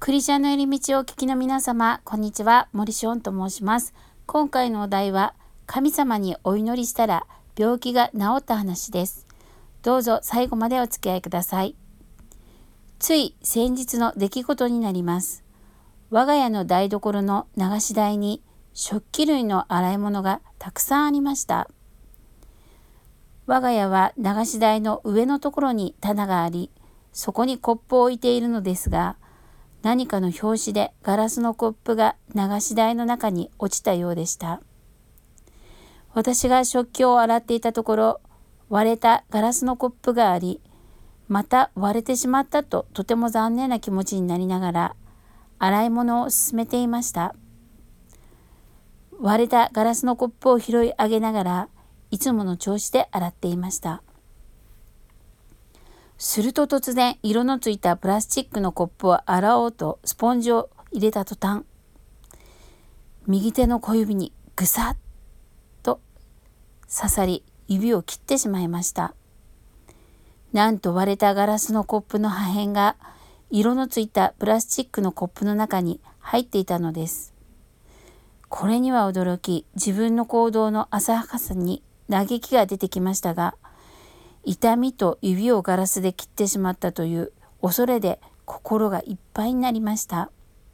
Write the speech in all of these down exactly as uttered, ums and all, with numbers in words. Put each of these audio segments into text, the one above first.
クリスチャンの寄り道をお聞きの皆様、こんにちは。森シオンと申します。今回のお題は、神様にお祈りしたら病気が治った話です。どうぞ最後までお付き合いください。つい先日の出来事になります。我が家の台所の流し台に食器類の洗い物がたくさんありました。我が家は流し台の上のところに棚があり、そこにコップを置いているのですが、何かの拍子でガラスのコップが流し台の中に落ちたようでした。私が食器を洗っていたところ、割れたガラスのコップがあり、また割れてしまったととても残念な気持ちになりながら、洗い物を進めていました。割れたガラスのコップを拾い上げながら、いつもの調子で洗っていました。すると突然、色のついたプラスチックのコップを洗おうとスポンジを入れた途端、右手の小指にぐさっと刺さり、指を切ってしまいました。なんと割れたガラスのコップの破片が色のついたプラスチックのコップの中に入っていたのです。これには驚き、自分の行動の浅はかさに嘆きが出てきましたが、痛みと指をガラスで切ってしまったという恐れで心がいっぱいになりました。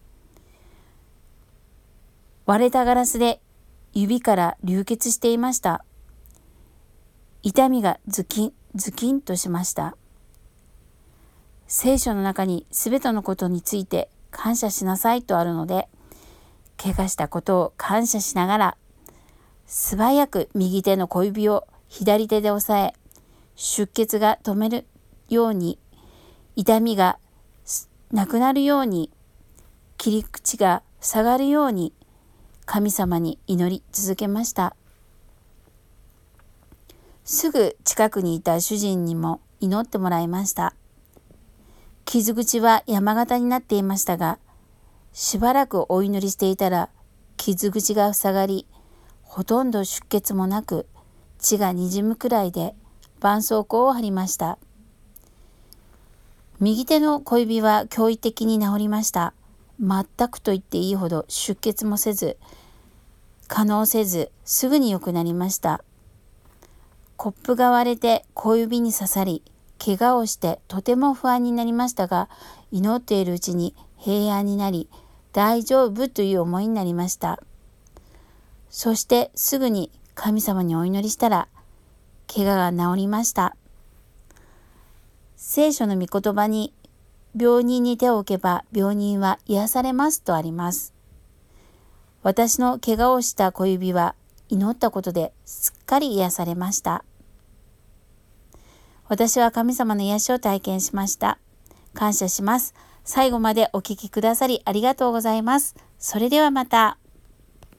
割れたガラスで指から流血していました。痛みがズキンズキンとしました。聖書の中にすべてのことについて感謝しなさいとあるので、怪我したことを感謝しながら、素早く右手の小指を左手で押さえ、出血が止めるように、痛みがなくなるように、切り口が塞がるように、神様に祈り続けました。すぐ近くにいた主人にも祈ってもらいました。傷口は山形になっていましたが、しばらくお祈りしていたら、傷口が塞がり、ほとんど出血もなく、血がにじむくらいで、絆創膏を貼りました。右手の小指は驚異的に治りました。全くと言っていいほど出血もせず、化膿せず、すぐに良くなりました。コップが割れて小指に刺さり、怪我をしてとても不安になりましたが、祈っているうちに平安になり、大丈夫という思いになりました。そしてすぐに神様にお祈りしたら、怪我が治りました。聖書の御言葉に、病人に手を置けば病人は癒されますとあります。私の怪我をした小指は祈ったことですっかり癒されました。私は神様の癒しを体験しました。感謝します。最後までお聞きくださりありがとうございます。それではまた。